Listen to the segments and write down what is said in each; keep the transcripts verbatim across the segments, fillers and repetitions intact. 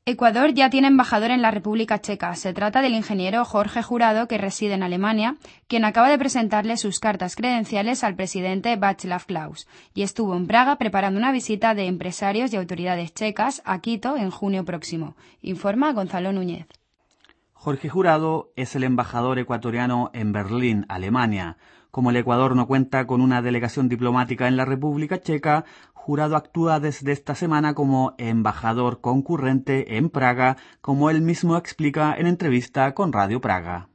Ecuador ya tiene embajador en la República Checa. Se trata del ingeniero Jorge Jurado, que reside en Alemania, quien acaba de presentarle sus cartas credenciales al presidente Václav Klaus, y estuvo en Praga preparando una visita de empresarios y autoridades checas a Quito en junio próximo, informa Gonzalo Núñez. Jorge Jurado es el embajador ecuatoriano en Berlín, Alemania. Como el Ecuador no cuenta con una delegación diplomática en la República Checa, Jurado actúa desde esta semana como embajador concurrente en Praga, como él mismo explica en entrevista con Radio Praga.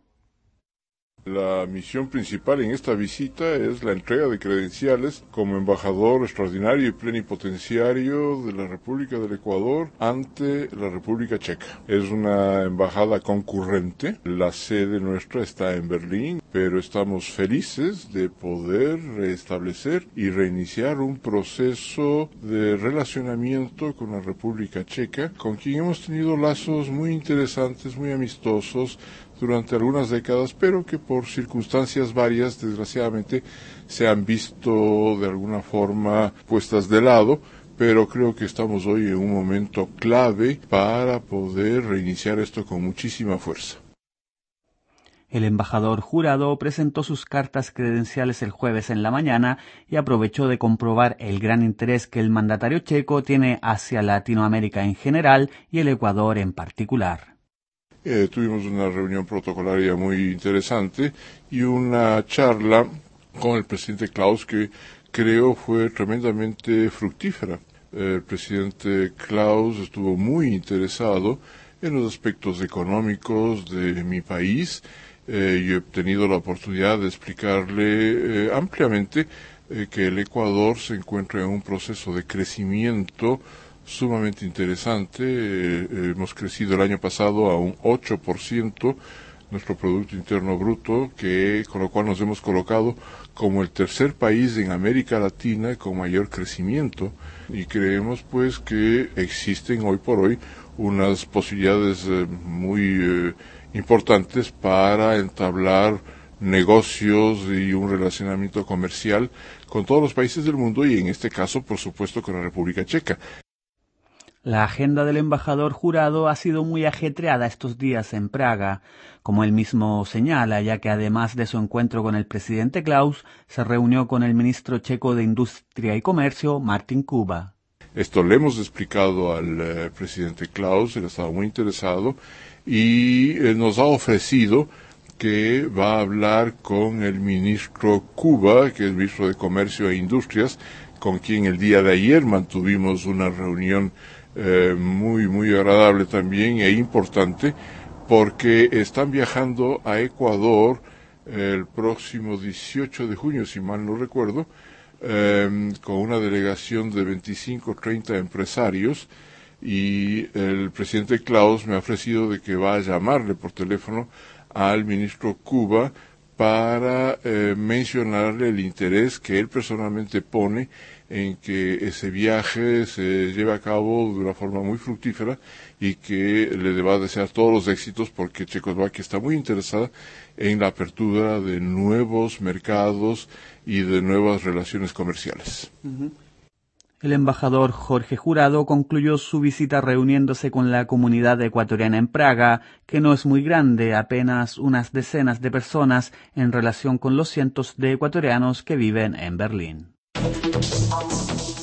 La misión principal en esta visita es la entrega de credenciales como embajador extraordinario y plenipotenciario de la República del Ecuador ante la República Checa. Es una embajada concurrente, la sede nuestra está en Berlín, pero estamos felices de poder restablecer y reiniciar un proceso de relacionamiento con la República Checa, con quien hemos tenido lazos muy interesantes, muy amistosos, durante algunas décadas, pero que por circunstancias varias, desgraciadamente, se han visto de alguna forma puestas de lado, pero creo que estamos hoy en un momento clave para poder reiniciar esto con muchísima fuerza. El embajador Jurado presentó sus cartas credenciales el jueves en la mañana y aprovechó de comprobar el gran interés que el mandatario checo tiene hacia Latinoamérica en general y el Ecuador en particular. Eh, tuvimos una reunión protocolaria muy interesante y una charla con el presidente Klaus que creo fue tremendamente fructífera. Eh, el presidente Klaus estuvo muy interesado en los aspectos económicos de mi país. Eh, yo he tenido la oportunidad de explicarle eh, ampliamente eh, que el Ecuador se encuentra en un proceso de crecimiento sumamente interesante. Eh, hemos crecido el año pasado a un ocho por ciento nuestro Producto Interno Bruto, que con lo cual nos hemos colocado como el tercer país en América Latina con mayor crecimiento, y creemos pues que existen hoy por hoy unas posibilidades eh, muy eh, importantes para entablar negocios y un relacionamiento comercial con todos los países del mundo y en este caso por supuesto con la República Checa. La agenda del embajador Jurado ha sido muy ajetreada estos días en Praga, como él mismo señala, ya que además de su encuentro con el presidente Klaus, se reunió con el ministro checo de Industria y Comercio, Martin Kuba. Esto le hemos explicado al eh, presidente Klaus, él estaba muy interesado y eh, nos ha ofrecido que va a hablar con el ministro Kuba, que es ministro de Comercio e Industrias, con quien el día de ayer mantuvimos una reunión Eh, muy muy agradable también e importante, porque están viajando a Ecuador eh, el próximo dieciocho de junio, si mal no recuerdo, eh, con una delegación de veinticinco o treinta empresarios, y el presidente Klaus me ha ofrecido de que va a llamarle por teléfono al ministro Kuba para eh, mencionarle el interés que él personalmente pone en que ese viaje se lleve a cabo de una forma muy fructífera y que le va a desear todos los éxitos, porque Checoslovaquia está muy interesada en la apertura de nuevos mercados y de nuevas relaciones comerciales. Uh-huh. El embajador Jorge Jurado concluyó su visita reuniéndose con la comunidad ecuatoriana en Praga, que no es muy grande, apenas unas decenas de personas en relación con los cientos de ecuatorianos que viven en Berlín.